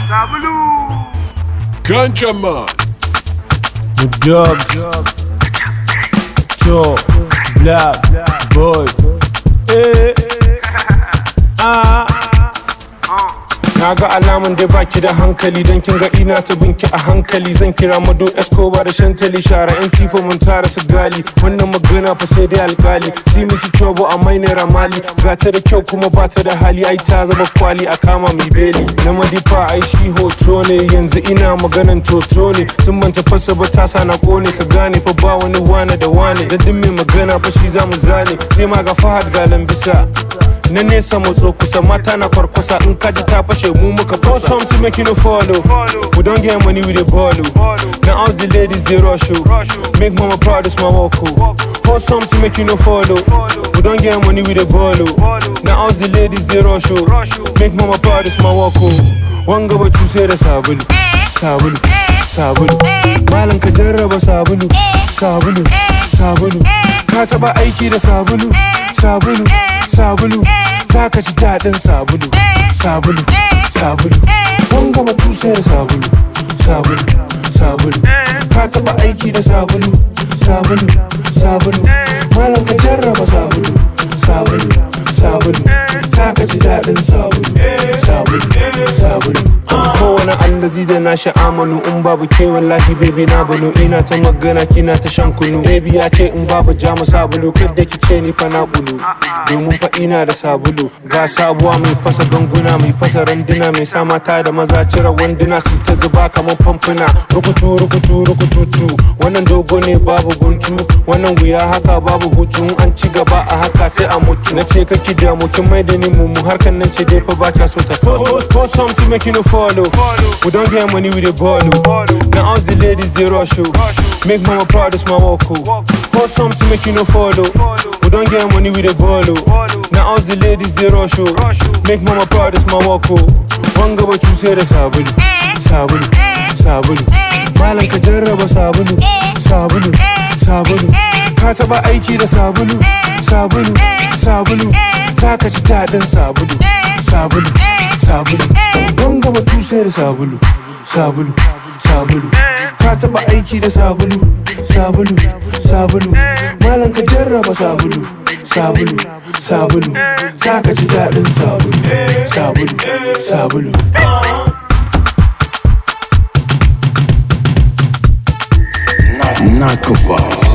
Sabulu. Ganja man. The Dubs. Top. Black. Boy. Na ga alamun da baki da hankali dan kin ga ina ta binki a hankali zan kira Mado Escobar da Shantali shara yan tifo mun tara su gali wannan magana fa sai dai alkali see me su trouble a mai naira mali ga ta da kyau kuma ba ta da hali ai ta zama kwali a kama mai beli na madifa ai shi hoto ne yanzu ina maganan toto ne sun manta fasa ba ta sa na kone ka gane fa ba wani wane da wane da din mai magana fa shi zamu zane sai ma ga Fahad ga Lambisa na nesa matso kusa mata na kwarkwasa in kaji ta fashe mu muka fasa. For some to make you no follow. We don't get money with the ball. Now all the ladies they rush you. Make mama proud is my walk. For some to make you no follow. We don't get money with the ball. Now all the ladies they rush you. Make mama proud is my walk. Wanga ba tu sai da sabulu. Sabulu. Sabulu. Malan ka jarraba sabulu. Sabulu. Sabulu. Ka taba aiki da sabulu. Sabulu. Sabulu, zaka ji daɗin sabulu. Sabulu, sabulu. Wanga ba tu sai da sabulu. Sabulu, sabulu. Ka taɓa aiki da sabulu. Sabulu, sabulu. Malam ka jarraba sabulu. Sabulu, sabulu. Zaka ji daɗin sabulu. Sabulu, sabulu. Kowane allazi da na sha'amanu in babu ke wallahi baby na bano ina ta magana kina ta shan kunu baby ya ce in babu jamu sabulu kada ki ce ni fa na kulu domin fa ina da sabulu ga sabuwa mai fasa ganguna mai fasa randuna mai sa mata da maza cire wanduna su ta zuba kamar famfuna rukutu rukutu rukututu wannan dogo ne babu guntu wannan wuya haka babu hutu an ci gaba a haka sai a mutu na ce kake damu kin mai da ni mu harkan nan ce dai fa ba ta so ta post something make you no follow. We don't get money with the ball. Now all the ladies they rush you. Make mama proud is my walk. Post something make you no follow. We don't get money with the ball. Now all the ladies they rush you. Make mama proud is my walk. Wanga ba tu sai da sabulu. Sabulu. Sabulu. Malan ka jarraba sabulu. Sabulu. Sabulu. Ka taba aiki da sabulu. Sabulu. Sabulu. Zaka ji daɗin sabulu. Sabulu. Sabulu. Wanga ba tu sai da sabulu. Sabulu. Sabulu. Ka taba aiki da sabulu. Sabulu. Sabulu. Malam ka jarraba sabulu. Sabulu. Sabulu. Zaka ji daɗin sabulu. Sabulu. Sabulu. Nakova.